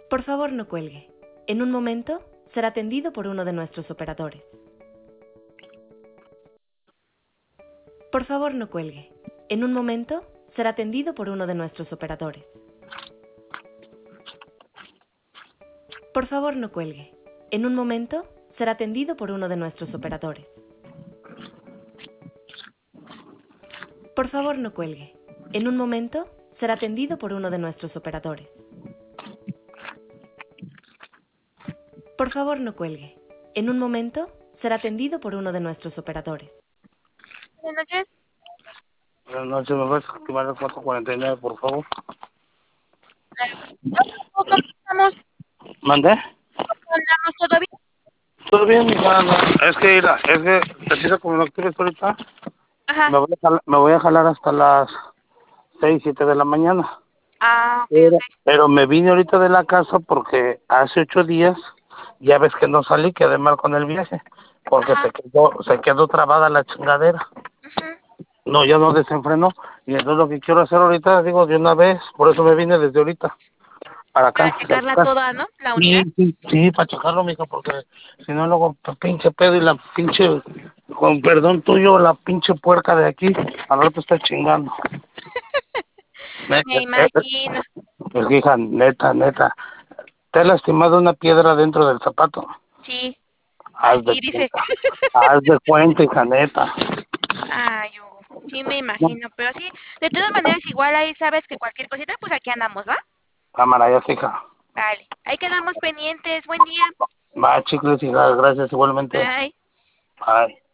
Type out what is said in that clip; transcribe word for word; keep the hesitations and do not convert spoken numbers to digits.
Por favor, no cuelgue. En un momento será atendido por uno de nuestros operadores. Por favor, no cuelgue. En un momento será atendido por uno de nuestros operadores. Por favor, no cuelgue. En un momento será atendido por uno de nuestros operadores. Por favor, no cuelgue. En un momento será atendido por uno de nuestros operadores. Por favor, no cuelgue. En un momento será atendido por uno de nuestros operadores. Buenas noches. Buenas noches, ¿me puedes activar el cuatro cuarenta y nueve, por favor? ¿Cómo estamos? ¿Mandé? ¿Andamos todo bien? ¿Todo bien, mija? No, es que, mira, es que, te pido como lo actives ahorita, Ajá. me voy, a jalar, me voy a jalar hasta las seis, siete de la mañana. Ah, ok, Pero, ok. pero me vine ahorita de la casa porque hace ocho días, ya ves que no salí, quedé mal con el viaje, porque Ajá. se quedó, se quedó trabada la chingadera. Ujú. No, ya no desenfrenó, y entonces lo que quiero hacer ahorita, digo, de una vez, por eso me vine desde ahorita, para Para acá, de checarla acá. toda, ¿no? La unidad. Sí, sí, sí, para checarlo, mija, porque si no luego p- pinche pedo y la pinche, con perdón tuyo, la pinche puerca de aquí, al rato está chingando. Eh, Me eh, eh, imagino. Pues hija, neta, neta, te has lastimado una piedra dentro del zapato. Sí, Haz de así dice. cuenta, haz de cuenta, hija, neta. Ay, Hugo. Sí, me No, imagino. Pero sí, de todas maneras, igual ahí sabes que cualquier cosita, pues aquí andamos, ¿va? cámara, ya, hija. Vale. Ahí quedamos pendientes. Buen día. Va, chicles, hija, gracias igualmente. Bye. Bye.